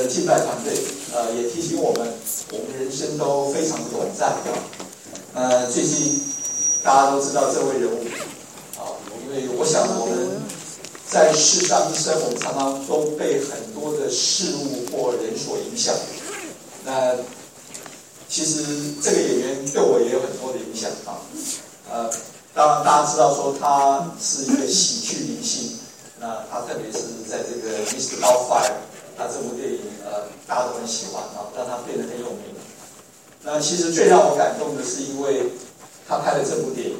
敬拜团队，也提醒我们人生都非常的短暂。最近大家都知道这位人物，因为我想我们在世上一生，我们常常都被很多的事物或人所影响。那其实这个演员对我也有很多的影响当然大家知道说他是一个喜剧明星，那他特别是在这个《Mr. Doubtfire》，他这部电影大家都很喜欢让他变得很有名。那其实最让我感动的是，因为他拍了这部电影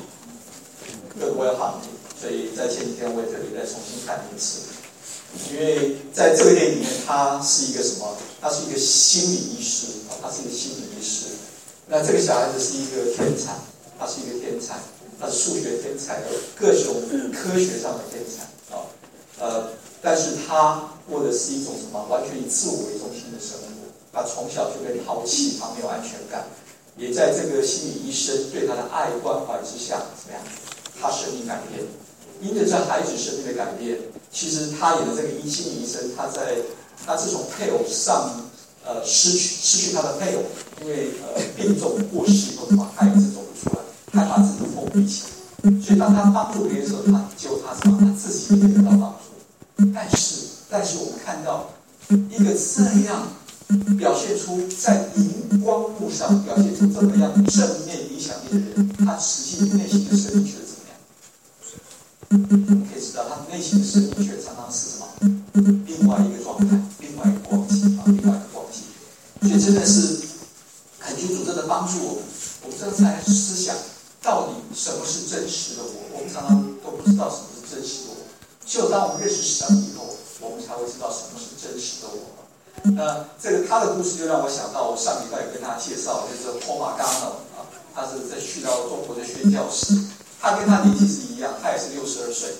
《Good Will Hunting》，所以在前几天我也特别再重新看了一次。因为在这个电影里面，他是一个什么？他是一个心理医师他是一个心理医师。那这个小孩子是一个天才，他是一个天才，他是数学天才，各种科学上的天才但是他过的是一种什么？完全以自我为中心的生活。他从小就被抛弃，他没有安全感，也在这个心理医生对他的爱关怀之下，怎么样？他生命改变。因着这孩子生命的改变，其实他演的这个心理医生，他自从配偶失去他的配偶，因为病重过世以后，他一直走不出来，害怕自己封闭起来。所以当他帮助别人的时候，他什么？他自己也得到帮助。但是我们看到一个这样表现出在荧光幕上表现出这么样正面影响力的人，他实际内心的生命却怎么样？我们可以知道，他内心的生命却常常是什么？另外一个状态，另外一个光景所以真的是恳求主真的帮助我们这才思想到底什么是真实的我。我们常常都不知道什么是真实的我，只有当我们认识神以后，我们才会知道什么是真实的我。那这个他的故事就让我想到，我上礼拜也跟大家介绍，就是Paul McGann他是在去到中国的宣教士，他跟他年纪是一样，他也是62岁，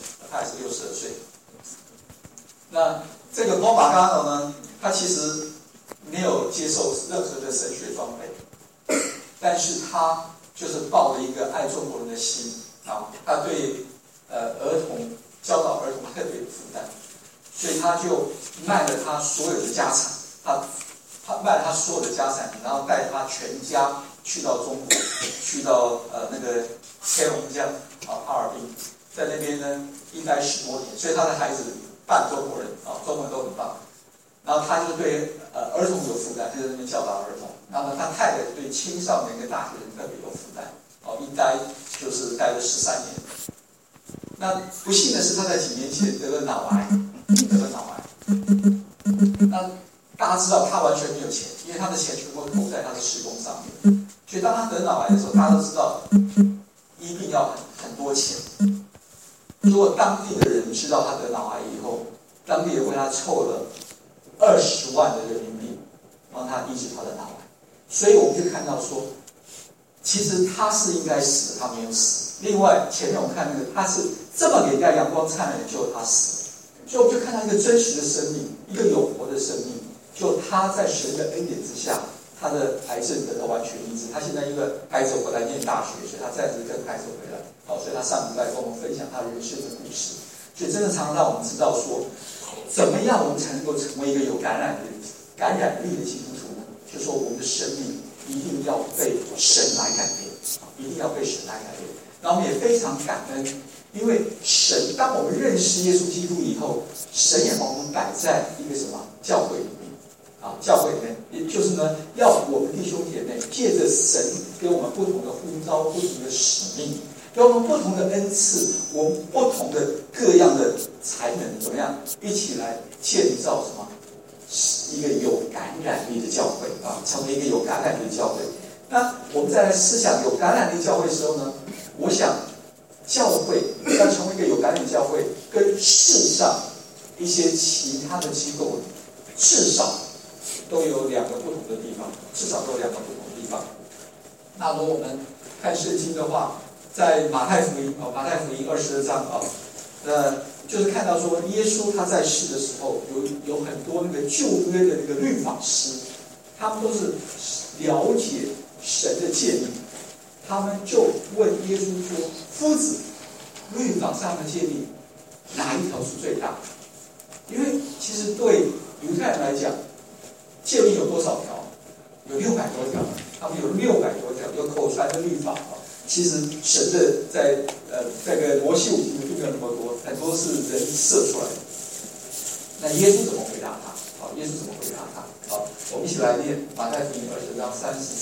那这个Paul McGann呢，他其实没有接受任何的神学装备，但是他就是抱着一个爱中国人的心他对教导儿童特别有负担，所以他就卖了他所有的家产，他卖了他所有的家产，然后带他全家去到中国，去到那个黑龙江哈尔滨，在那边呢一待10多年，所以他的孩子半中国人中文都很棒。然后他就对儿童有负担，就在那边教导儿童。然后他太太对青少年跟大学生特别有负担，一待就是待了13年。那不幸的是，他在几年前得了脑癌。那大家知道他完全没有钱，因为他的钱全部投在他的事工上面。所以当他得脑癌的时候，大家都知道医病要很多钱。如果当地的人知道他得脑癌以后，当地人为他凑了20万的人民币，帮他医治他的脑癌。所以我们就看到说，其实他是应该死的，他没有死。另外，前面我们看那个，他是这么给人家阳光灿烂的，就他死了。所以我们就看到一个真实的生命，一个永活的生命。就他在神的恩典之下，他的癌症得到完全医治。他现在因为开车回来念大学，所以他暂时跟开车回来。所以他上礼拜跟我们分享他人生的故事。所以真的常常让我们知道说，怎么样我们才能够成为一个有感染力的基督徒？就说我们的生命一定要被神来改变，一定要被神来改变。然后我们也非常感恩，因为神当我们认识耶稣基督以后，神也把我们摆在一个什么教会里面教会里面，也就是呢，要我们弟兄姐妹借着神给我们不同的呼召、不同的使命，给我们不同的恩赐，我们不同的各样的才能，怎么样一起来建造什么一个有感染力的教会成为一个有感染力的教会。那我们再来思想有感染力教会的时候呢，我想教会要成为一个有感染力教会，跟世上一些其他的机构至少都有2个不同的地方，那如果我们看圣经的话，在马太福音22章就是看到说，耶稣他在世的时候，有很多那个旧约的那个律法师，他们都是了解神的诫命，他们就问耶稣说：“夫子，律法上的诫命哪一条是最大？”因为其实对犹太人来讲， 多少条？有600多条，他们有600多条，有口传的律法啊。其实神的在这个摩西五经并没有那么多，很多是人设出来的。那耶稣怎么回答他？好，耶稣怎么回答他？好，我们一起来念马太福音20章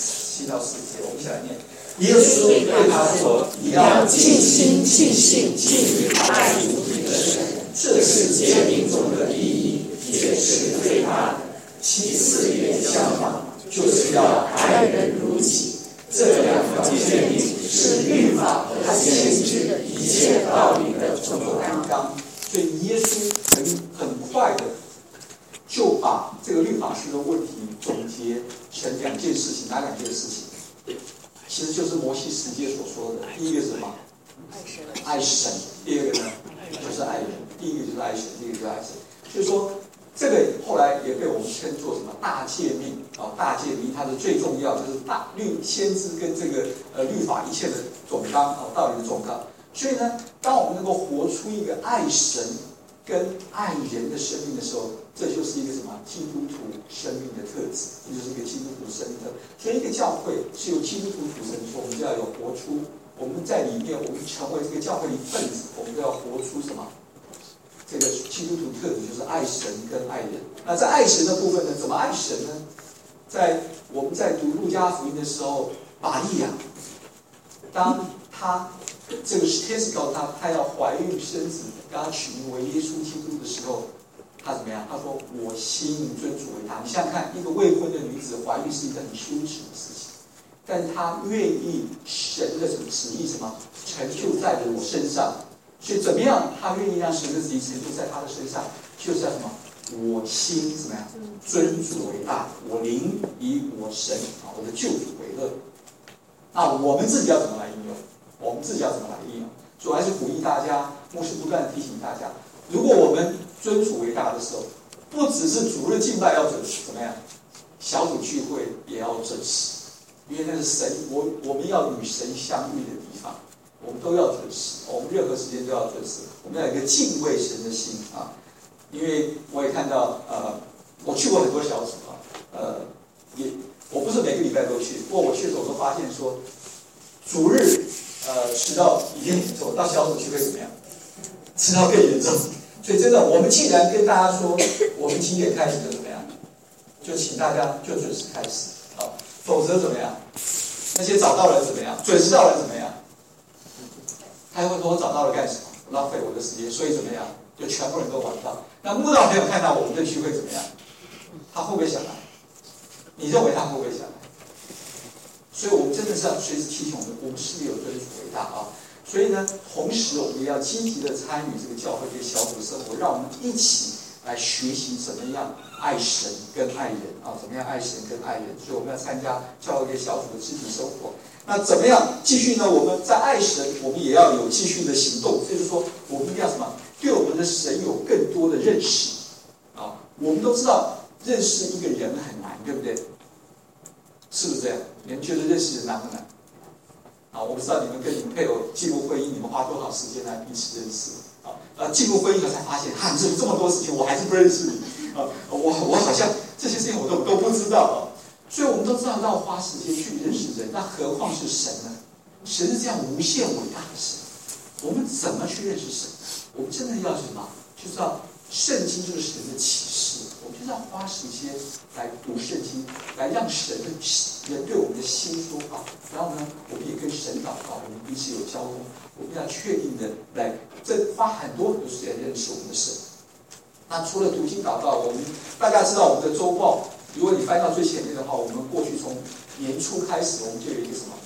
37到40节，我们一起来念。耶稣对他说：“你要尽心、尽性、尽力爱主你的神，这是诫命中的第一，也是最大的。其次也相仿，就是要爱人如己。这2条诫命是律法和先知的一切道理的总纲。”所以耶稣很快的就把这个律法师的问题总结成2件事情，哪2件事情？其实就是摩西10诫所说的。第一个是什么？爱神。第二个呢，就是爱人。第一个就是爱神，第二个就是爱神。所以说，这个后来也被我们称作什么大诫命啊？大诫命它的最重要就是先知跟这个律法一切的总纲啊，道理的总纲。所以呢，当我们能够活出一个爱神跟爱人的生命的时候，这就是一个什么基督徒生命的特质，这就是一个基督徒生命的。所以一个教会是由基督徒组成，说我们就要有活出，我们在里面，我们成为这个教会的一份子，我们都要活出什么？这个基督徒特质就是爱神跟爱人。那在爱神的部分呢，怎么爱神呢？我们在读路加福音的时候，玛利亚，当她这个天使告诉她要怀孕生子，让她取名为耶稣基督的时候，她怎么样？她说：“我心尊主为大。”你想想看，一个未婚的女子怀孕是一个很羞耻的事情，但是她愿意神的旨意什么成就在我身上。所以怎么样？她愿意让神的旨意成就在她的身上，就是要什么？我心怎么样？尊主为大，我灵以我神啊，我的救主为乐。那我们自己要怎么来应用？我们自己要怎么来应用？主要是鼓励大家，牧师不断的提醒大家，如果我们尊主为大的时候，不只是主日敬拜要准时，怎么样？小组聚会也要准时，因为那是神，我们要与神相遇的地方，我们都要准时，我们任何时间都要准时，我们要有一个敬畏神的心啊。因为我也看到，我去过很多小组啊，我不是每个礼拜都去，不过我去的时候都发现说，主日迟到一定严重，到小组聚会怎么样？迟到更严重。所以真的，我们既然跟大家说，我们几点开始就怎么样，就请大家就准时开始啊，否则怎么样？那些早到人怎么样？准时到人怎么样？他会说我早到了干什么？浪费我的时间，所以怎么样？就全部人都晚到。那慕道朋友看到我们的聚会怎么样？他会不会想来？你认为他会不会想来？所以我们真的是要随时提醒我们是有尊主为大啊。所以呢，同时我们也要积极的参与这个教会这个小组生活，让我们一起来学习怎么样爱神跟爱人啊，怎么样爱神跟爱人。所以我们要参加教会这个小组的肢体生活。那怎么样继续呢？我们在爱神，我们也要有继续的行动。就是说，我们一定要什么？对我们的神有更多的认识啊！我们都知道认识一个人很难，对不对？是不是这样？你们觉得认识人难不难？啊，我不知道你们跟你们配偶进入婚姻，你们花多少时间来彼此认识啊？进入婚姻了才发现，你做这么多事情，我还是不认识你啊！我好像这些事情我都不知道啊！所以我们都知道要花时间去认识人，那何况是神呢？神是这样无限伟大的神，我们怎么去认识神？我们真的要什么？就是要圣经就是神的启示，我们就是要花时间来读圣经，来让神的人对我们的心说话。然后呢，我们也跟神祷告，我们彼此有交通，我们要确定的来，花很多时间认识我们的神。那除了读经祷告，我们大家知道我们的周报，如果你翻到最前面的话，我们过去从年初开始，我们就有一个什么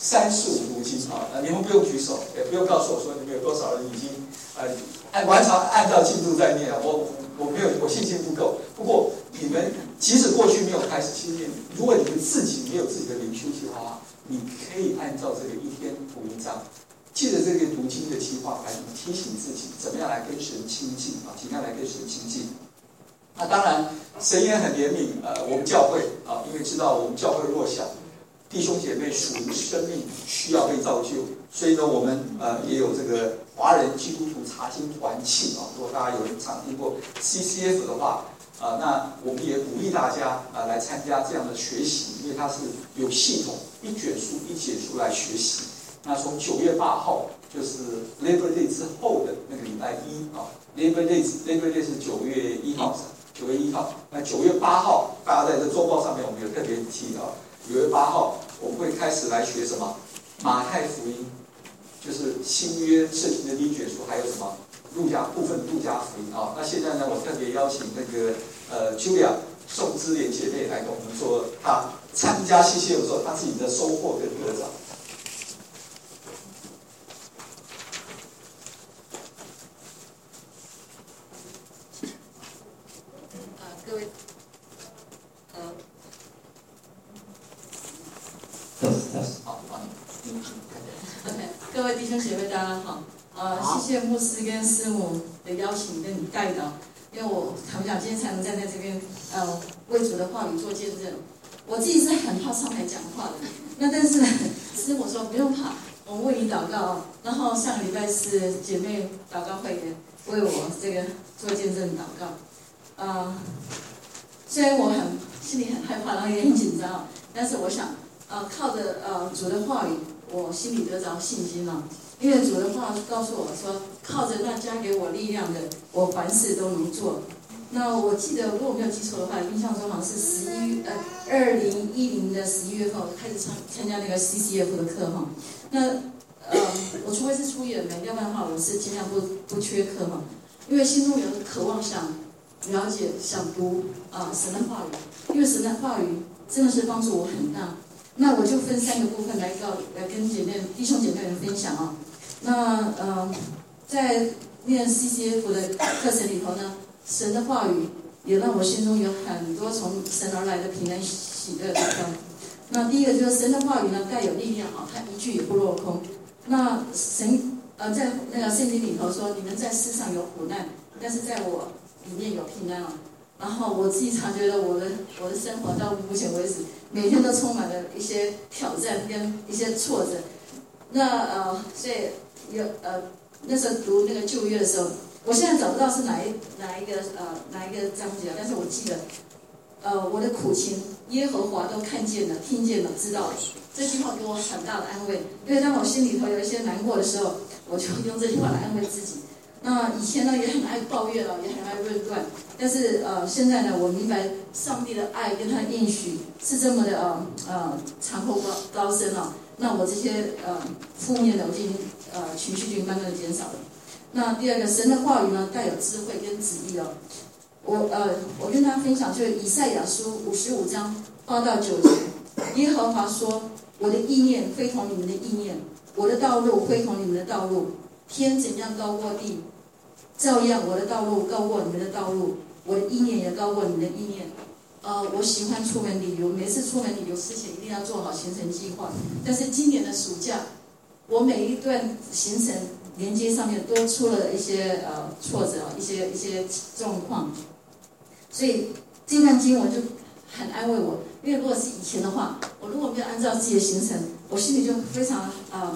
345读经啊，你们不用举手，也不用告诉我说你们有多少人已经按照进度在念了。我没有，我信心不够。不过你们即使过去没有开始去念，如果你们自己没有自己的灵修计划的话，你可以按照这个一天读1章，借着这个读经的计划来提醒自己怎么样来跟神亲近啊，怎么样来跟神亲近。那当然，神也很怜悯我们教会啊，因为知道我们教会弱小，弟兄姐妹属灵生命需要被造就，所以呢，我们也有这个华人基督徒查经团契啊。如果大家有人常听过 CCF 的话， 那我们也鼓励大家来参加这样的学习，因为它是有系统，一卷书一节书来学习。那从9月8号，就是 Labor Day 之后的那个礼拜一，Labor Day 是9月1号，9月1号。那9月8号，大家在这周报上面我们有特别提到，9月8号我们会开始来学什么？马太福音，就是新约圣经的第一卷书，还有什么？路加福音啊。那现在呢，我特别邀请那个Julia 宋之莲姐妹来跟我们做她参加CCF的时候她自己的收获跟得着。 各位， 好， OK， 各位弟兄姐妹，大家好。谢谢牧师跟师母的邀请跟你带导，因为我坦白讲，今天才能站在这边，为主的话语做见证。我自己是很怕上台讲话的，那但是师母说不用怕，我们为你祷告哦。然后上个礼拜是姐妹祷告会也为我这个做见证祷告。虽然我心里很害怕，然后也很紧张，但是我想，靠着主的话语，我心里得着信心了。因为主的话告诉我说，靠着那加给我力量的，我凡事都能做。那我记得，如果没有记错的话，印象中好像是2010的11月份，我开始参加那个 CCF 的课哈。那我除非是出远门，要不然的话，我是尽量不缺课哈。因为心中有渴望想了解、想读神的话语，因为神的话语真的是帮助我很大。那我就分3个部分来跟弟兄姐妹们分享啊。那在念 CCF 的课程里头呢，神的话语也让我心中有很多从神而来的平安喜乐的。那第一个就是神的话语呢，带有力量啊，它一句也不落空。那神在那个圣经里头说，你们在世上有苦难，但是在我里面有平安啊。然后我自己常觉得我的生活到目前为止，每天都充满了一些挑战跟一些挫折。那所以那时候读那个旧约的时候，我现在找不到是哪一个章节，但是我记得我的苦情耶和华都看见了、听见了、知道了。这句话给我很大的安慰，因为当我心里头有一些难过的时候，我就用这句话来安慰自己。那以前呢也很爱抱怨也很爱论断，但是现在呢，我明白上帝的爱跟他的应许是这么的长厚高深啊。那我这些负面的我已经情绪就慢慢的减少了。那第二个，神的话语呢带有智慧跟旨意哦。我跟大家分享就是以赛亚书55章8到9节，耶和华说：“我的意念非同你们的意念，我的道路非同你们的道路。天怎样高过地，照样我的道路高过你们的道路，我的意念也高过你们的意念。”我喜欢出门旅游，每次出门旅游之前一定要做好行程计划。但是今年的暑假，我每一段行程连接上面都出了一些挫折，一些状况。所以这段经文就很安慰我，因为如果是以前的话，我如果没有按照自己的行程，我心里就非常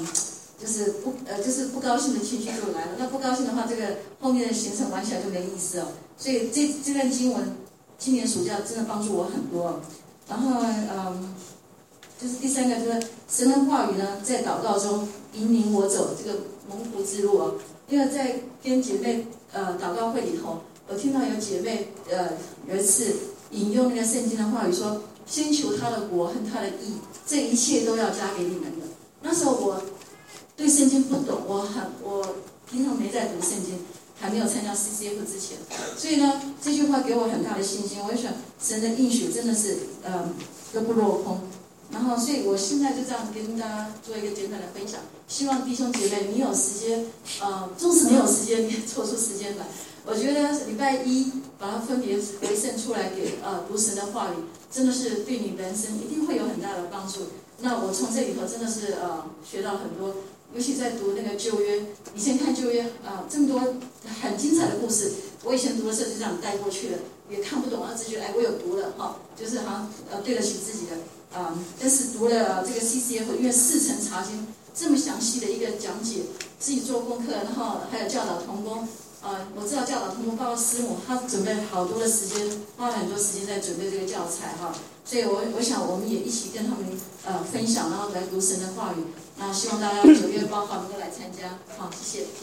就是不高兴的情绪就来了。那不高兴的话，这个后面的行程玩起来就没意思哦。所以这段经文，今年暑假真的帮助我很多。然后就是第3个就是神的话语呢，在祷告中引领我走这个蒙福之路哦。因为在跟姐妹祷告会里头，我听到有姐妹有一次引用那个圣经的话语说：“先求他的国和他的义，这一切都要加给你们的。”那时候我对圣经不懂，我平常没在读圣经，还没有参加 CCF 之前，所以呢，这句话给我很大的信心。我就想，神的应许真的是都不落空。然后，所以我现在就这样跟大家做一个简短的分享。希望弟兄姐妹，你有时间，纵使没有时间，你也抽出时间来。我觉得礼拜一把它分别为圣出来给读神的话语，真的是对你人生一定会有很大的帮助。那我从这里头真的是学到很多，尤其在读那个旧约，以前看旧约这么多很精彩的故事，我以前读的时候就这样带过去了，也看不懂，只觉得我有读了就是好像对得起自己的但是读了这个 CCF， 因为4层查经这么详细的一个讲解，自己做功课，然后还有教导同工， 我知道教导同工包括师母，他准备了好多的时间，花了很多时间在准备这个教材哈。所以我想我们也一起跟他们分享，然后来读神的话语。那希望大家9月8号能够来参加。好，谢谢。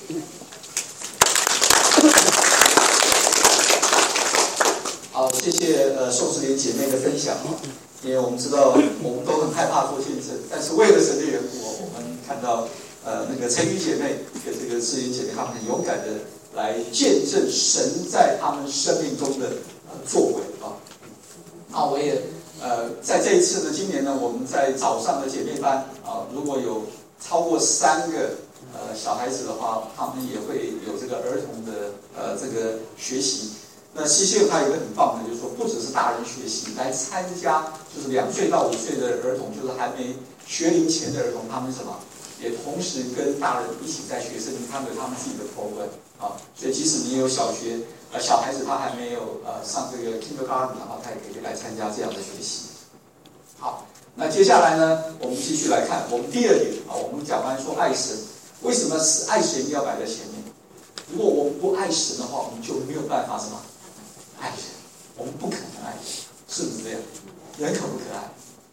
好，谢谢宋世莲姐妹的分享因为我们知道我们都很害怕做见证，但是为了神的缘故，我们看到那个陈瑜姐妹跟这个志云姐妹，她们很勇敢的来见证神在他们生命中的作为啊。那我也在这一次呢，今年呢，我们在早上的姐妹班啊，如果有超过3个小孩子的话，他们也会有这个儿童的这个学习。那西线它有一个很棒的，就是说不只是大人学习，来参加就是2岁到5岁的儿童，就是还没学龄前的儿童，他们什么也同时跟大人一起在学圣经，他们有他们自己的 program 啊。所以即使你有小学小孩子他还没有上这个 kindergarten 的话，他也可以来参加这样的学习。好，那接下来呢，我们继续来看我们第2点啊，我们讲完说爱神，为什么是爱神要摆在前面？如果我们不爱神的话，我们就没有办法什么爱人，我们不可能爱人，是不是这样？人可不可爱？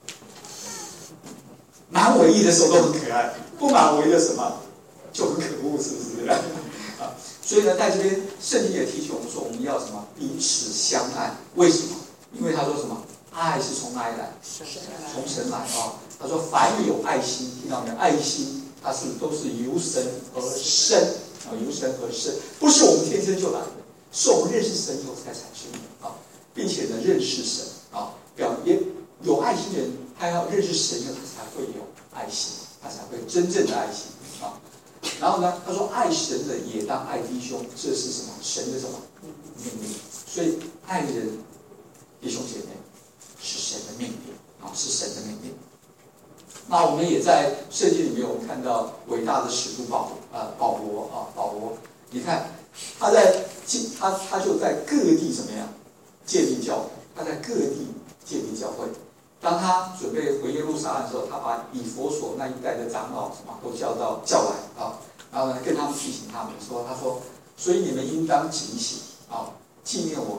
满为义的时候都很可爱，不满为的什么就很可恶，是不是这样？啊，所以呢，在这边圣经也提醒我们说，我们要什么彼此相爱？为什么？因为他说什么？爱是从哪里来？从神来啊！他说凡有爱心，听到没有？爱心它都是由神而生啊，由神而生，不是我们天生就来的。是我们认识神以后才产生的啊，并且呢，认识神啊，也有爱心的人，他要认识神以后，他才会有爱心，他才会真正的爱心啊。然后呢，他说爱神的也当爱弟兄，这是什么？神的什么命令？所以爱人弟兄姐妹是神的命令啊，是神的命令。那我们也在圣经里面，我们看到伟大的使徒保罗，你看他就在各地怎么样建立教会？他在各地建立教会。当他准备回耶路撒冷的时候，他把以弗所那一带的长老什么都叫来啊，然后呢跟他们提醒他们说，他说，所以你们应当警醒啊，纪念我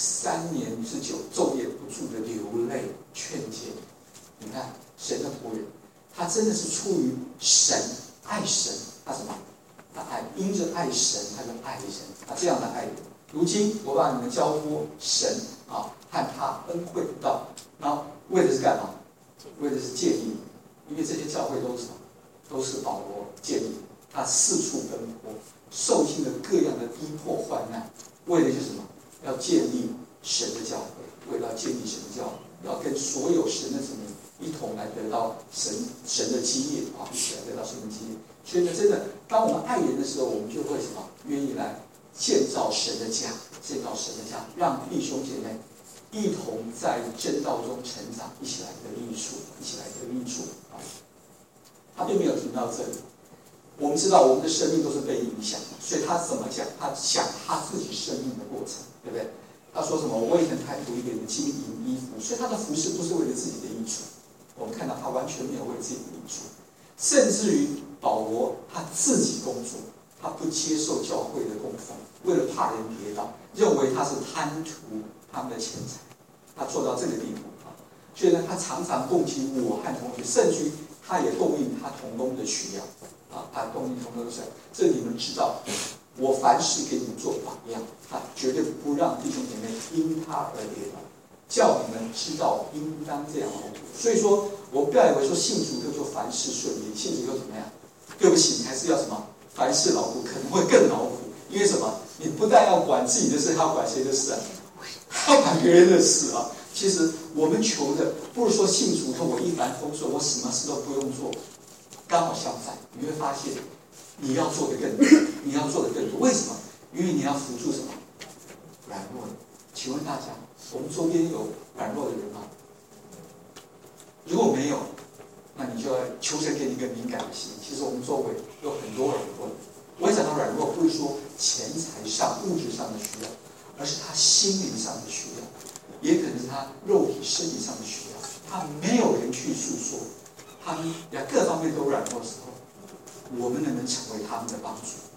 3年之久昼夜不住的流泪劝诫。你看神的仆人，他真的是出于神爱神，他什么？他因着爱神，他就爱人，他这样的爱人。如今我把你们交托神啊，和他恩惠的道，然后为的是干嘛？为的是建立，因为这些教会都是什么？都是保罗建立，他四处奔波，受尽了各样的逼迫患难，为的就是什么？要建立神的教会，为了建立神的教会，要跟所有神的子民一同来得到神的基业啊，一起来得到神的基业。所以呢，真的，当我们爱人的时候，我们就会什么？愿意来建造神的家，建造神的家，让弟兄姐妹一同在真道中成长，一起来得益处，啊！他并没有停到这里。我们知道我们的生命都是被影响的，所以他怎么讲？他讲他自己生命的过程，对不对？他说什么？我也很贪图一点的金银衣服，所以他的服饰不是为了自己的益处。我们看到他完全没有为自己的益处，甚至于保罗他自己工作，他不接受教会的供奉，为了怕人跌倒，认为他是贪图他们的钱财，他做到这个地步啊。所以呢，他常常供给我和同学，甚至于他也供应他同工的需要啊，他供应同工的需要。这你们知道，我凡事给你们做榜样，他绝对不让弟兄姐妹因他而跌倒，叫你们知道应当这样劳苦。所以说，我不要以为说信主就凡事顺利，信主又怎么样？对不起，你还是要什么？凡事劳苦，可能会更劳苦。因为什么？你不但要管自己的事，还要管谁的事啊？还要管别人的事啊！其实我们求的不是说信主后我一帆风顺，我什么事都不用做。刚好相反，你会发现你要做的更多，你要做的更多。为什么？因为你要辅助什么？软弱的。请问大家，我们周边有软弱的人吗？如果没有，那你就要求神给你一个敏感的心。其实我们周围有很多软弱的。我讲到软弱，不是说钱财上、物质上的需要，而是他心灵上的需要，也可能是他肉体、身体上的需要。他没有人去诉说，他们各方面都软弱的时候，我们能成为他们的帮助啊！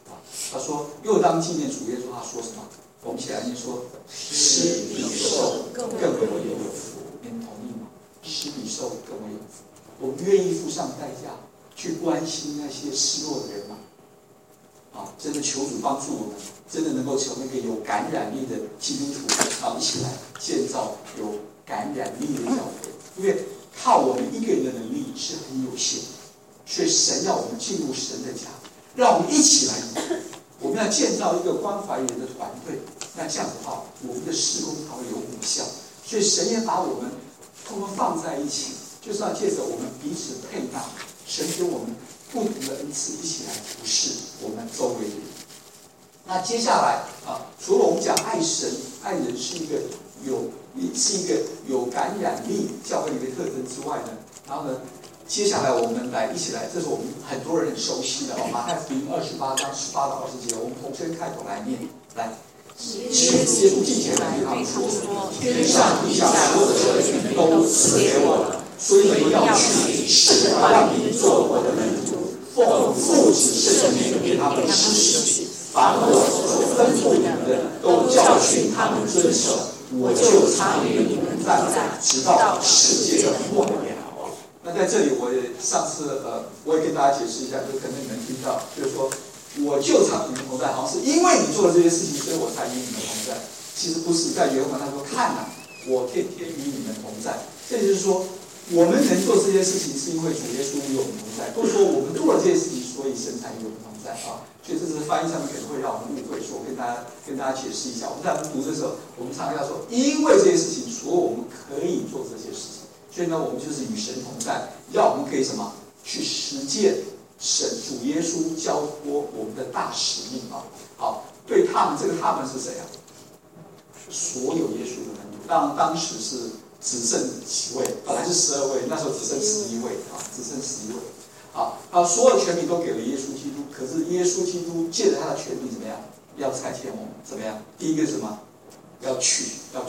他说又当纪念主耶稣，他说什么？我们一起来念说：施比受更为有福。你们同意吗？施比受更为有福。我们愿意付上代价去关心那些失落的人吗？真的求主帮助我们，真的能够成为一个有感染力的基督徒，一起来建造有感染力的教会。因为靠我们一个人的能力是很有限，所以神要我们进入神的家，让我们一起来。我们要建造一个关怀人的团队，那这样的话，我们的事工才会有果效。所以神也把我们通通放在一起，就是要借着我们彼此配搭，神给我们不同的恩赐，一起来服侍我们周围的人。那接下来除了我们讲爱神、爱人是一个有感染力教会的一个特征之外呢，然后呢，接下来我们来一起来，这是我们很多人很熟悉的马太福音28章18到20节，我们同声开口来念。来，耶稣进前来对他们说：天上地下所有的权都赐给我了，所以你们要去，使万民做我的门徒，奉父子圣名给他们施洗，凡我所吩咐你们的，都教训他们遵守。我就常与你们同在，直到世界的末了。那在这里，我也上次我也跟大家解释一下，就可能你们听到，就是说，我就常与你们同在，好像是因为你做了这些事情，所以我才与你们同在。其实不是，在原文他说，看啊，我天天与你们同在。这就是说，我们能做这些事情，是因为主耶稣与我们同在，不是说我们做了这些事情，所以神才与我们同在啊。所以这是翻译上面可能会让我们误会，所以我跟大家解释一下。我们在读的时候，我们常常要说，因为这些事情，所以我们可以做这些事情。所以呢，我们就是与神同在，要我们可以什么？去实践神主耶稣交托我们的大使命啊！好，对他们，这个他们是谁啊？所有耶稣的门徒。当时是只剩几位，本来是12位，那时候只剩11位啊，只剩11位。所有权柄都给了耶稣基督，可是耶稣基督借着他的权柄怎么样？要差遣我们怎么样？第一个是什么？要去。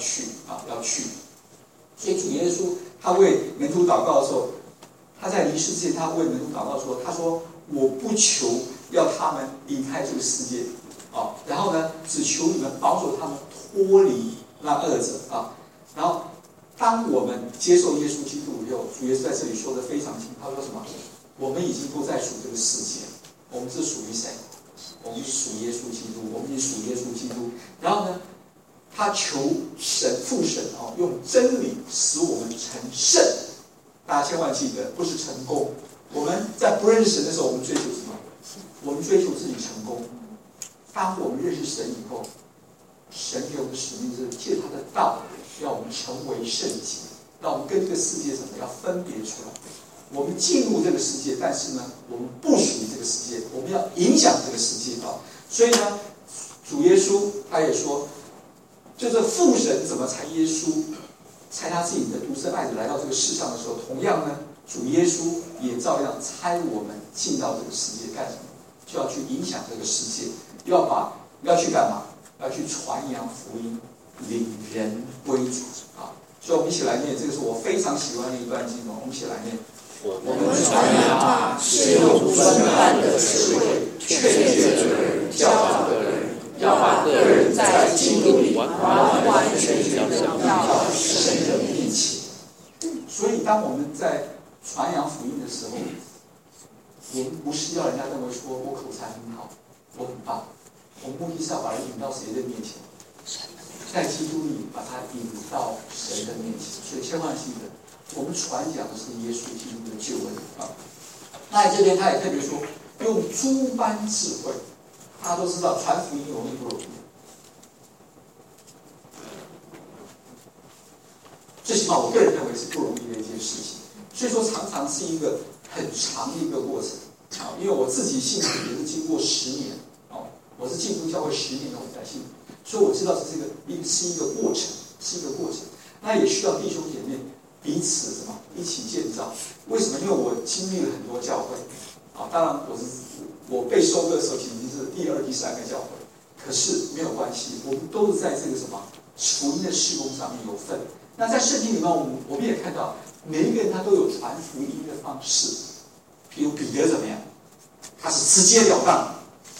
所以主耶稣他为门徒祷告的时候，他在离世之前，他为门徒祷告说：“他说我不求要他们离开这个世界，然后呢，只求你们保守他们脱离那恶者啊。”然后，当我们接受耶稣基督以后，主耶稣在这里说的非常清楚，他说什么？我们已经不再属这个世界，我们是属于谁？我们属耶稣基督，我们也属耶稣基督。然后呢？他求父神用真理使我们成圣。大家千万记得，不是成功。我们在不认识神的时候，我们追求什么？我们追求自己成功。当我们认识神以后，神给我们的使命是借他的道，让我们成为圣洁，让我们跟这个世界什么要分别出来。我们进入这个世界，但是呢，我们不属于这个世界，我们要影响这个世界所以呢，主耶稣他也说。就是父神怎么差耶稣，差他自己的独生爱子来到这个世上的时候，同样呢，主耶稣也照样差我们进到这个世界干什么？就要去影响这个世界，要去干嘛？要去传扬福音，领人归主所以我们一起来念，这个是我非常喜欢的一段经文，我们一起来念。我们传扬是用不分般的智慧劝诫的人，教导的人。要把个人在基督里完全荣耀神的面前。所以，当我们在传扬福音的时候，我们不是要人家认为说我口才很好，我很棒。我们目的是要把人引到谁的面前？在基督里把他引到神的面前。所以，千万记得，我们传讲的是耶稣基督的救恩那在这边他也特别说，用诸般智慧。大家都知道传福音容易不容易？最起码我个人认为是不容易的一件事情。所以说常常是一个很长的一个过程因为我自己信主也是经过10年我是进入教会10年后才信主，所以我知道这是一个过程，那也需要弟兄姐妹彼此一起建造。为什么？因为我经历了很多教会当然我被收割的时候，其实是第2、第3个教会，可是没有关系，我们都是在这个福音的事工上面有份。那在圣经里面，我们也看到每一个人他都有传福音的方式。比如彼得怎么样？他是直截了当，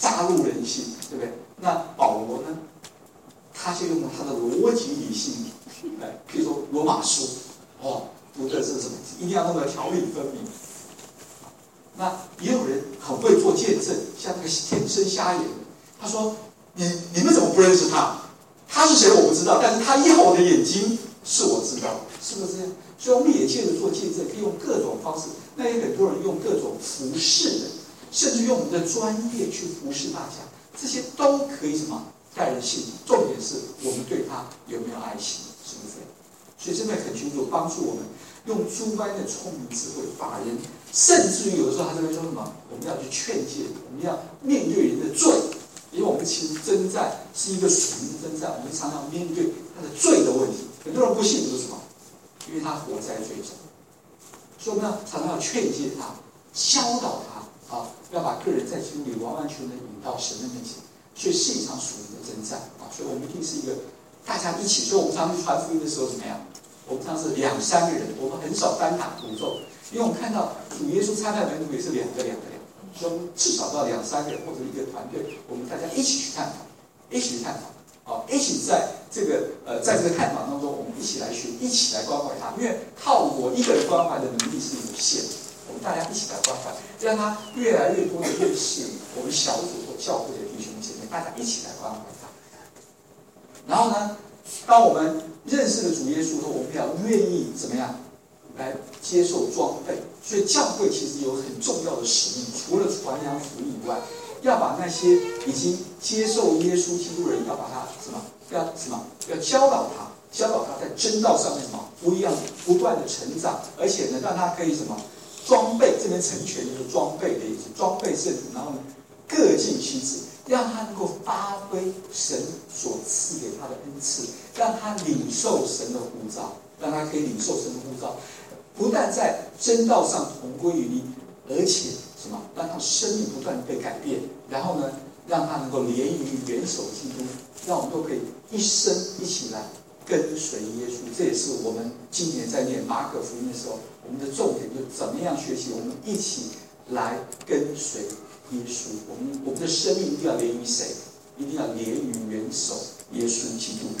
扎入人心，对不对？那保罗呢，他就用了他的逻辑理性，比如说罗马书，读的是什么？一定要弄得条理分明。那也有人很会做见证，像那个天生瞎眼的，他说：你们怎么不认识他？他是谁我不知道，但是他要我的眼睛是我知道，是不是这样？所以我们也借着做见证，可以用各种方式。那也很多人用各种服侍的，甚至用我们的专业去服侍大家，这些都可以什么带人信主。重点是我们对他有没有爱心，是不是？所以真的恳求主帮助我们，用诸般的聪明智慧把人，甚至于有的时候他这边说什么，我们要去劝诫，我们要面对人的罪。因为我们其实征战是一个属灵的征战，我们常常面对他的罪的问题。很多人不信主是什么？因为他活在罪中，所以我们常常要劝诫他、教导他要把个人在基督里完完全全的引到神的面前。所以是一场属灵的征战所以我们一定是一个大家一起。所以我们常常去传福音的时候怎么样？我们常常是2、3个人，我们很少单打独斗，因为我们看到主耶稣差派门徒也是2个，所以我们至少到2、3个人或者一个团队，我们大家一起去探讨，一起在这个探讨当中，我们一起来学，一起来关怀他。因为靠我一个人关怀的能力是有限的，我们大家一起来关怀，让他越来越多的认识我们小组或教会的弟兄姐妹，大家一起来关怀他。然后呢，当我们认识了主耶稣后，我们要愿意怎么样来接受装备。所以教会其实有很重要的使命，除了传扬福音以外，要把那些已经接受耶稣基督的人，要把他要教导他在真道上面不断的成长，而且呢，让他可以装备，这边成全就是装备的意思，装备圣徒，然后呢，各尽其职，让他能够发挥神所赐给他的恩赐，让他领受神的呼召，让他可以领受神的呼召，不但在真道上同归于一，而且让他生命不断的被改变，然后呢，让他能够连于元首基督，让我们都可以一生一起来跟随耶稣。这也是我们今年在念马可福音的时候，我们的重点就怎么样学习，我们一起来跟随耶稣。我们的生命一定要连于谁？一定要连于元首耶稣基督。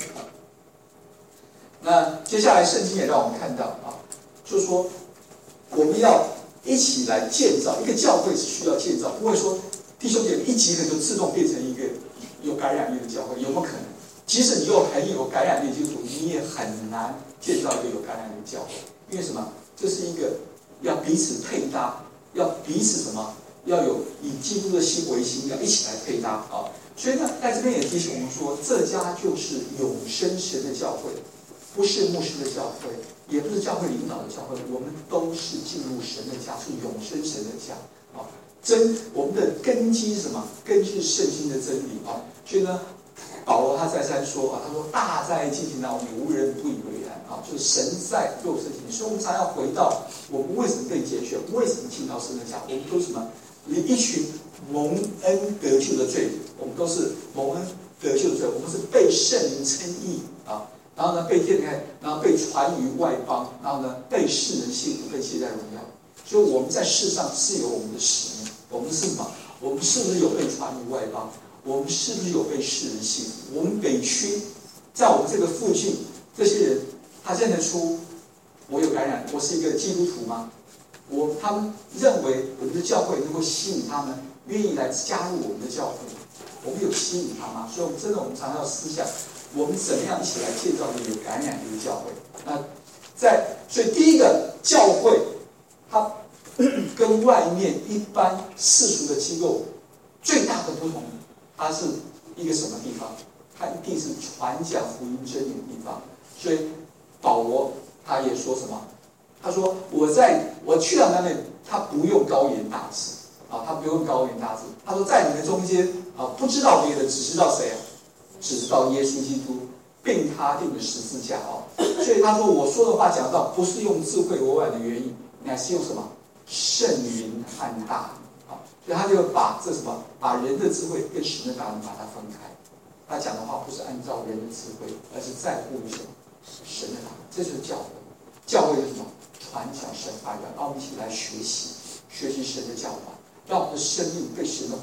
那接下来圣经也让我们看到就是说我们要一起来建造一个教会，是需要建造，不会说弟兄姐妹一集合就自动变成一个有感染力的教会，有没有可能？即使你很有感染力的基督徒，你也很难建造一个有感染力的教会。因为什么？这是一个要彼此配搭，要彼此要有以基督的心为心，要一起来配搭所以呢，在这边也提醒我们说，这家就是永生神的教会，不是牧师的教会，也不是教会领导的教会，我们都是进入神的家，是永生神的家我们的根基是什么？根基是圣经的真理所以呢，保罗他再三说他说大在进行当中，无人不以为然就是神在肉身体。所以我们常要回到我们为什么被拣选，为什么进到神的家？我们都是一群蒙恩得救的罪人，我们都是蒙恩得救的罪人，我们是被圣灵称义然后呢被天开，然后被传于外邦，然后呢被世人信服，被接在荣耀。所以我们在世上是有我们的使命。我们是什么？我们是不是有被传于外邦？我们是不是有被世人信服？我们北区在我们这个附近，这些人他认得出我有感染，我是一个基督徒吗？他们认为我们的教会能够吸引他们，愿意来加入我们的教会，我们有吸引他吗？所以我们常常要思想，我们怎么样一起来建造一个有感染力的教会？所以第一个教会，它跟外面一般世俗的机构最大的不同，它是一个什么地方？它一定是传讲福音真理的地方。所以保罗他也说什么？他说我去到那里，他不用高言大志他不用高言大志。他说在你们中间不知道别的，只知道谁只知道耶稣基督，并他定的十字架所以他说我说的话讲到，不是用智慧委婉的言语，乃是用什么？圣灵和大能所以他就把人的智慧跟神的大能把它分开。他讲的话不是按照人的智慧，而是在乎于什么？神的大能。这就是教会。教会是什么？传讲神话语，让我们一起来学习神的教导，让我们的生命被神的话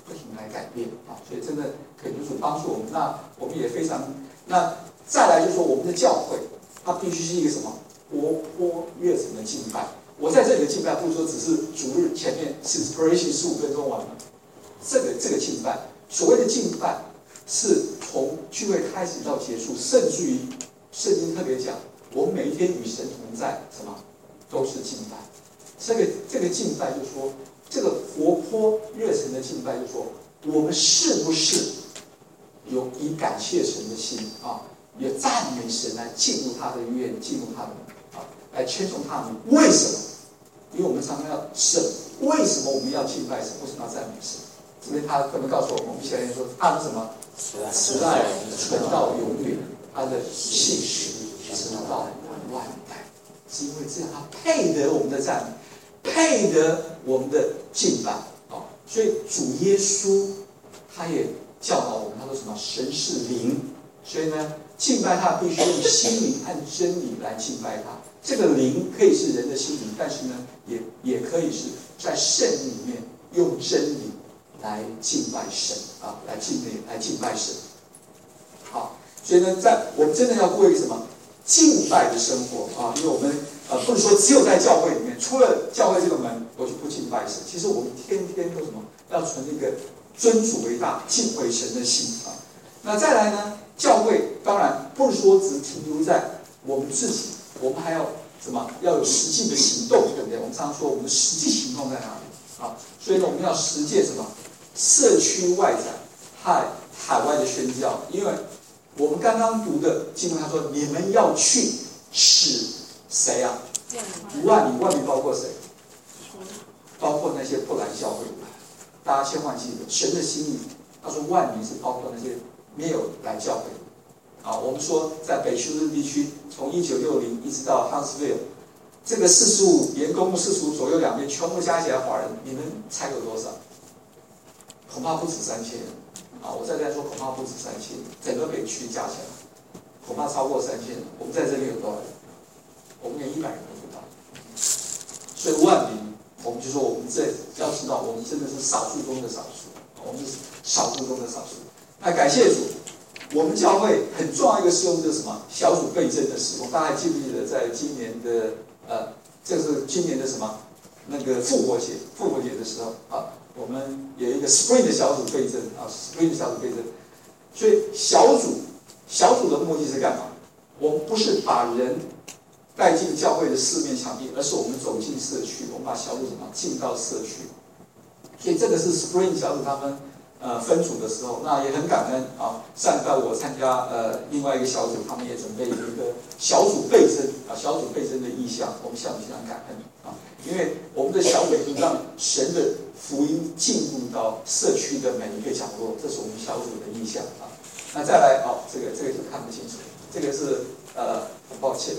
不停来改变啊，所以真的恳求主帮助我们。那我们也非常，那再来就是说我们的教会，它必须是一个什么活泼热忱的敬拜。我在这里的敬拜不是说只是主日前面是 inspiration 15分钟完了，这个敬拜，所谓的敬拜是从聚会开始到结束，甚至于圣经特别讲，我们每一天与神同在，什么都是敬拜。这个敬拜就是说，这个活泼热忱的敬拜就是说，我们是不是有以感谢神的心啊，也赞美神来进入他的院，进入他的门啊，来称颂他们。为什么？因为我们常常要神，为什么我们要敬拜神？为什么要赞美神？这边他可能告诉我们，我们前面说他的什么慈爱存到永远，他的信实直到万代，是因为这样他配得我们的赞美，配得我们的敬拜啊。所以主耶稣他也教导我们，他说什么？神是灵，所以呢，敬拜他必须用心灵和真理来敬拜他。这个灵可以是人的心灵，但是呢，也可以是在圣灵里面用真理来敬拜神啊，来敬拜神。好，所以呢，我们真的要过一个什么敬拜的生活啊？因为我们不是说只有在教会里面，出了教会这个门，我就不敬拜神。其实我们天天都什么？要存一个尊主为大、敬畏神的心啊。那再来呢，教会当然不是说只停留在我们自己，我们还要什么？要有实际的行动，对不对？我们常常说我们的实际行动在哪里啊？所以呢，我们要实践什么？社区外展和海外的宣教。因为我们刚刚读的经文，他说你们要去使谁啊？万民包括谁？包括那些不来教会的。大家千万记得，神的心意，他说万民是包括那些没有来教会的。啊，我们说在北休斯地区，从1960一直到 Huntsville， 这个45沿公路45左右两边全部加起来华人，你们猜有多少？恐怕不止3000人。啊，我再说恐怕不止3000人，整个北区加起来恐怕超过3000人。我们在这里有多少人？我们连100人都不到。所以万民，我们就说我们这要知道，我们真的是少数中的少数，我们是少数中的少数。那感谢主。我们教会很重要一个事工就是什么？小组倍增的事工。大家还记不记得，在今年的这是今年的什么？那个复活节的时候啊，我们有一个 Spring 的小组倍增啊 ，Spring 的小组倍增。所以小组的目的是干嘛？我们不是把人带进教会的四面墙壁，而是我们走进社区，我们把小组什么进到社区。所以这个是 Spring 小组他们。分组的时候，那也很感恩啊。上礼拜我参加另外一个小组，他们也准备了一个小组倍增小组倍增的意向，我们向非常感恩啊。因为我们的小组是让神的福音进入到社区的每一个角落，这是我们小组的意向啊。那再来这个就看不清楚，这个是很抱歉，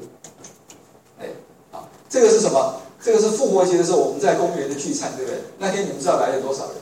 这个是什么？这个是复活节的时候我们在公园的聚餐，对不对？那天你们知道来了多少人？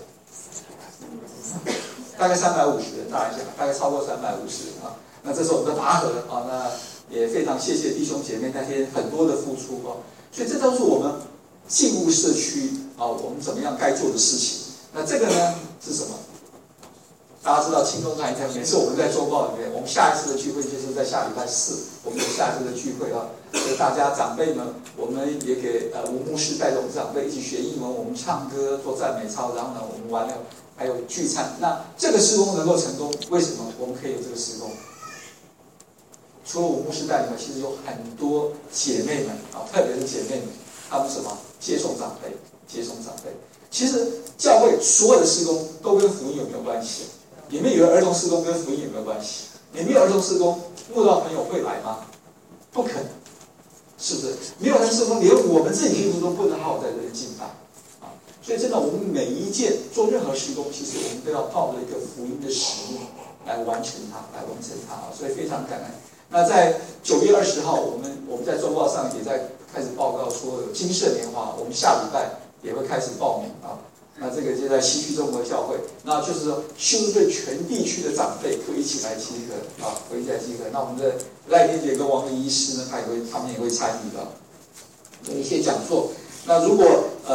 大概350人，大家想，大概超过350人啊。那这是我们的拔河啊，那也非常谢谢弟兄姐妹那天很多的付出啊。所以这都是我们进入社区啊，我们怎么样该做的事情。那这个呢是什么？大家知道青东团体每次我们在周报里面，我们下一次的聚会就是在下礼拜4，我们有下一次的聚会啊。所以大家长辈们，我们也给吴牧师带着我们长辈一起学英文，我们唱歌做赞美操，然后呢我们完了。还有聚餐，那这个施工能够成功，为什么我们可以有这个施工？除了我牧师带领，其实有很多姐妹们啊，特别是姐妹们，她们什么接送长辈。其实教会所有的施工都跟福音有没有关系？你们以为儿童施工跟福音有没有关系？你没有儿童施工，慕道朋友会来吗？不可能，是不是？没有儿童施工，连我们自己基督徒都不能好好在这里敬拜。所以真的，我们每一件做任何施工，其实我们都要抱着一个福音的使命来完成它啊！所以非常感恩。那在9月20号，我们在周报上也在开始报告说有金色年华，我们下礼拜也会开始报名啊。那这个就在西区中国教会，那就是说修对全地区的长辈会一起来集合啊，会一起来集合。那我们的赖天杰跟王林医师呢，他们也会参与的有一些讲座。那如果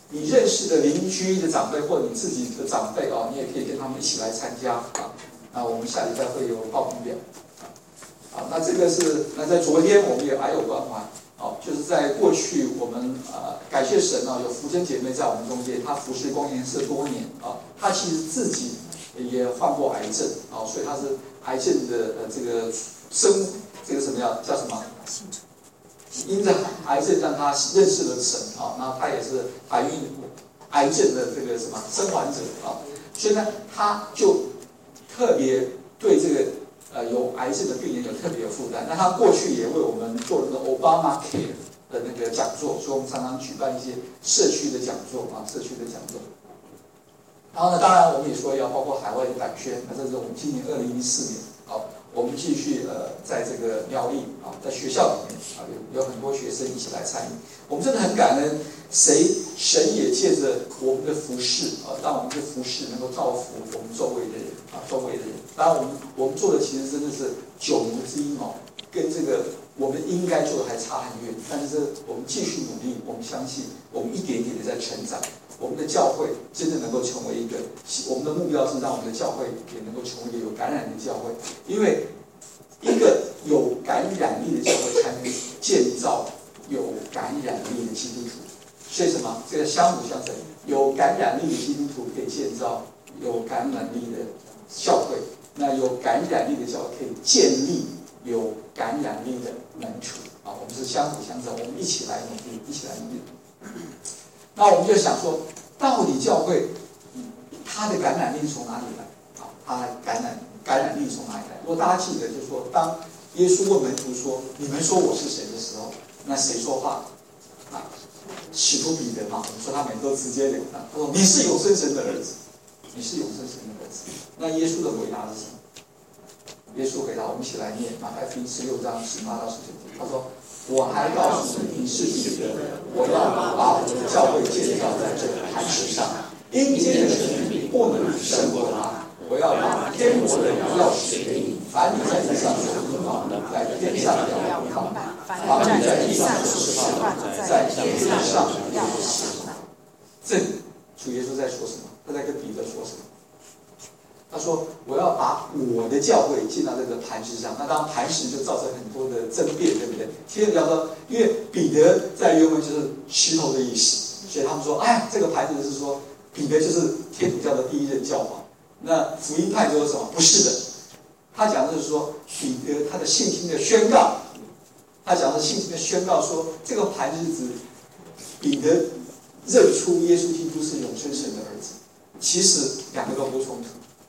你认识的邻居的长辈或者你自己的长辈你也可以跟他们一起来参加啊。那我们下礼拜会有报名表啊。那这个是在昨天我们也癌友关怀就是在过去我们感谢神有福珍姐妹在我们中间，她服侍公研社多年她其实自己也患过癌症所以她是癌症的这个这个什么叫什么？因着癌症让她认识了神然后她也是怀孕癌症的这个什么生还者所以呢，她就特别对这个有癌症的病人有特别的负担。那她过去也为我们做了那个 Obamacare 的那个讲座，所以我们常常举办一些社区的讲座社区的讲座。然后呢，当然我们也说要包括海外的版宣，那这是我们今年2014年我们继续在这个苗栗在学校里面有很多学生一起来参与。我们真的很感恩，神也借着我们的服事让我们的服事能够造福我们周围的人周围的人。当然我们做的其实真的是9牛之一跟这个我们应该做的还差很远。但是我们继续努力，我们相信我们一点一点的在成长。我们的教会真的能够成为一个，我们的目标是让我们的教会也能够成为一个有感染力的教会，因为一个有感染力的教会才能建造有感染力的基督徒。所以什么？这个相辅相成，有感染力的基督徒可以建造有感染力的教会，那有感染力的教会可以建立有感染力的门徒我们是相辅相成，我们一起来努力，一起来努力。那我们就想说，到底教会它的感染力从哪里来它的感染力从哪里来？如果大家记得，就是说，当耶稣问门徒说：“你们说我是谁？”的时候，那谁说话使徒彼得我们说他们都直接了他说：“你是永生神的儿子，你是永生神的儿子。”那耶稣的回答是什么？耶稣回答，我们一起来念马太福音16章18到19节，他说：“我还告诉你，你是彼得，我要把我的教会建造在这磐石上，阴间的权柄不能胜过它。我要把天国的钥匙给你，凡你在地上所捆绑的，在天上要捆绑；凡你在地上所释放的，在天上要释放。”这主耶稣在说什么？他在跟彼得说什么？他说：“我要把我的教会建到这个磐石上。”那当然，磐石就造成很多的争辩，对不对？天主教说，因为彼得在原文就是石头的意思，所以他们说：“哎，这个磐石是说彼得就是天主教的第一任教皇。”那福音派就说什么？不是的，他讲的是说彼得他的信心的宣告，他讲的信心的宣告说，这个磐石指彼得认出耶稣基督是永生神的儿子。其实两个都不冲突。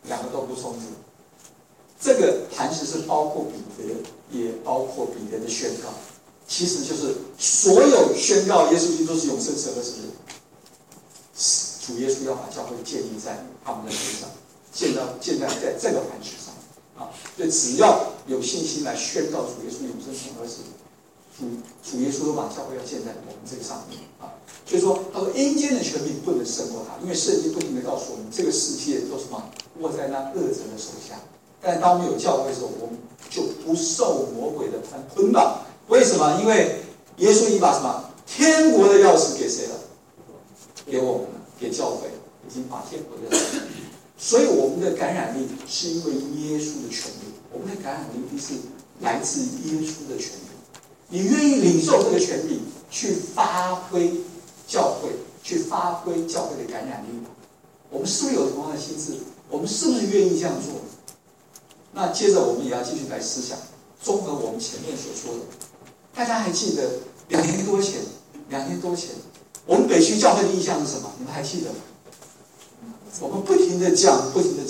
这个磐石是包括彼得，也包括彼得的宣告，其实就是所有宣告耶稣基督是永生神的人，主耶稣要把教会建立在他们的身上，建在这个磐石上所以只要有信心来宣告主耶稣永生神而死，主耶稣都把教会要建在我们这个上面所以说，他说阴间的权柄不能胜过他，因为圣经不停地告诉我们，这个世界都是什么握在那恶者的手下。但当我们有教会的时候，我们就不受魔鬼的捆绑。为什么？因为耶稣已经把什么天国的钥匙给谁了？给我们了，给教会，已经把天国的钥匙。所以我们的感染力是因为耶稣的权柄，我们的感染力是来自耶稣的权柄。你愿意领受这个权柄，去发挥教会，去发挥教会的感染力吗？我们是不是有同样的心智？我们是不是愿意这样做？那接着我们也要继续来思想，综合我们前面所说的。大家还记得2年多前，我们北区教会的意向是什么？你们还记得吗？我们不停地讲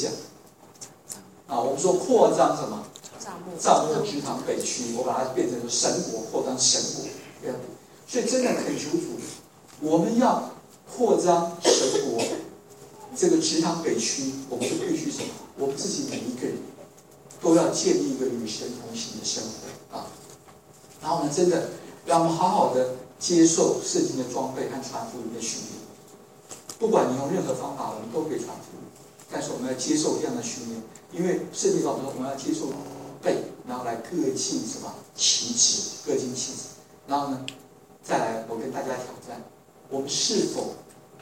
我们说扩张什么？帐幕职堂北区，我把它变成神国，扩张神国。所以真的恳求主，我们要扩张神国，这个职堂北区，我们就必须什么？我们自己每一个人都要建立一个与神同行的生活然后呢，真的让我们好好的接受圣经的装备和传福音的训练。不管你用任何方法，我们都可以传福音，但是我们要接受这样的训练，因为圣经告诉我们要接受背，然后来各尽什么其职，各尽其职。然后呢，再来我跟大家挑战，我们是否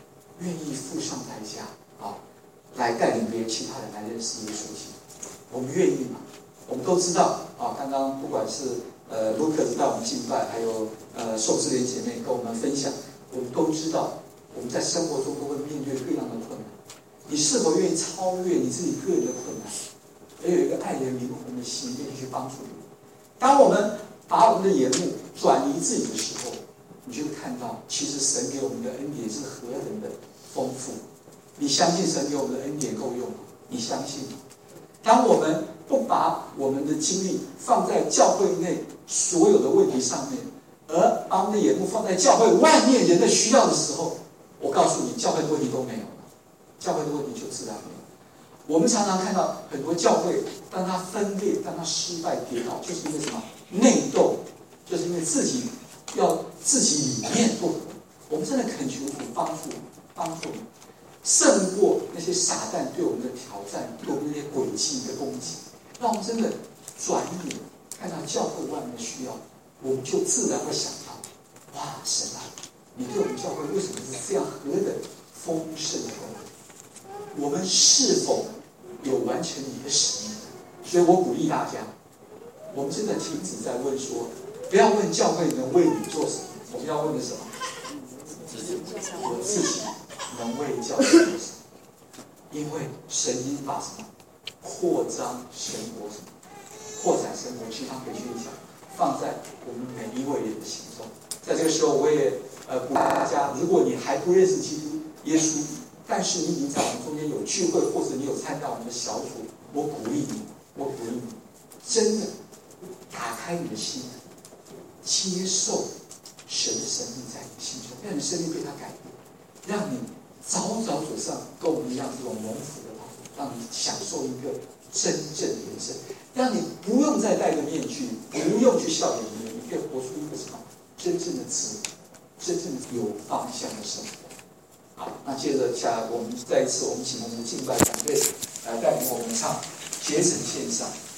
愿意付上代价啊，来带领别人其他人来认识耶稣基督。我们愿意吗？我们都知道啊，刚刚不管是卢克斯带我们敬拜，还有受志莲姐妹跟我们分享，我们都知道我们在生活中都会面对各样的困难。你是否愿意超越你自己个人的困难，而有一个爱人灵魂的心，愿意去帮助你？当我们把我们的眼目转移自己的时候，你就会看到，其实神给我们的恩典是何等的丰富。你相信神给我们的恩典够用吗？你相信吗？当我们不把我们的精力放在教会内所有的问题上面，而把我们的眼目放在教会外面人的需要的时候，我告诉你，教会的问题都没有了，教会的问题就自然没有。我们常常看到很多教会，当它分裂，当它失败跌倒，就是因为什么？内斗，就是因为自己理念不合。我们真的恳求主帮助你，胜过那些撒旦对我们的挑战，对我们那些诡计的攻击，让我们真的转眼看到教会外面的需要，我们就自然会想到，哇，神啊，你对我们教会为什么是这样何等丰盛的供应？我们是否有完成你的使命？所以我鼓励大家，我们真的停止在问说，不要问教会能为你做什么，我们要问的什么？我自己能为教会做什么？因为神已经把什么扩张神国什么扩展神国其他培训讲放在我们每一位人的心中。在这个时候，我也鼓励大家，如果你还不认识基督耶稣，但是你已经在我们中间有聚会，或者你有参加我们的小组，我鼓励你，真的打开你的心，接受神的生命在你心中，让你生命被他改变，让你早早走上跟我们一样这种蒙福的道路，让你享受一个真正的人生，让你不用再戴个面具，不用去笑脸迎人，你可以活出一个什么真正的自由，真正的有方向的生活。好，那接着下来，我们再一次，我们请我们的敬拜团队来带领我们唱《竭诚献上》。